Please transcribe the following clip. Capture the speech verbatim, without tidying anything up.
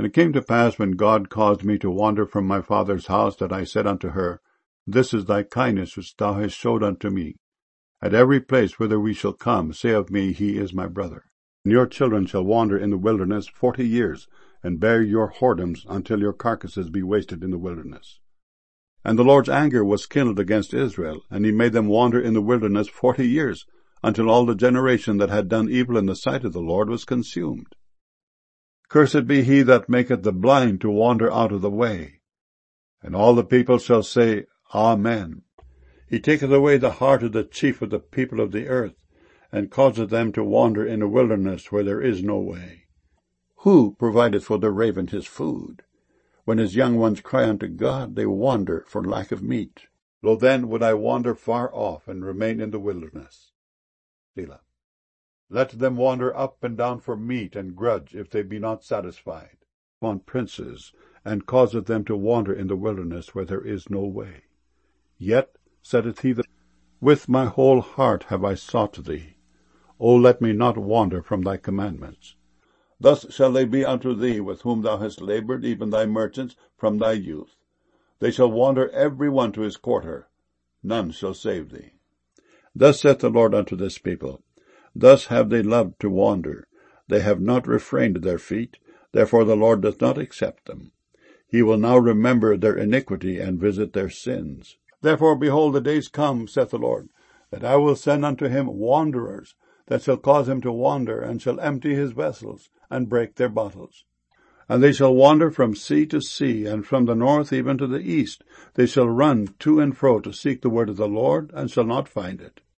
And it came to pass, when God caused me to wander from my father's house, that I said unto her, This is thy kindness which thou hast showed unto me. At every place whither we shall come, say of me, He is my brother. And your children shall wander in the wilderness forty years, and bear your whoredoms until your carcasses be wasted in the wilderness. And the Lord's anger was kindled against Israel, and he made them wander in the wilderness forty years, until all the generation that had done evil in the sight of the Lord was consumed. Cursed be he that maketh the blind to wander out of the way. And all the people shall say, Amen. He taketh away the heart of the chief of the people of the earth, and causeth them to wander in a wilderness where there is no way. Who provideth for the raven his food? When his young ones cry unto God, they wander for lack of meat. Lo then would I wander far off, and remain in the wilderness. Selah. Let them wander up and down for meat, and grudge, if they be not satisfied, upon princes, and causeth them to wander in the wilderness where there is no way. Yet saith he that, With my whole heart have I sought thee. O let me not wander from thy commandments. Thus shall they be unto thee, with whom thou hast laboured, even thy merchants, from thy youth. They shall wander every one to his quarter. None shall save thee. Thus saith the Lord unto this people, Thus have they loved to wander. They have not refrained their feet, therefore the Lord doth not accept them. He will now remember their iniquity, and visit their sins. Therefore, behold, the days come, saith the Lord, that I will send unto him wanderers, that shall cause him to wander, and shall empty his vessels, and break their bottles. And they shall wander from sea to sea, and from the north even to the east. They shall run to and fro to seek the word of the Lord, and shall not find it.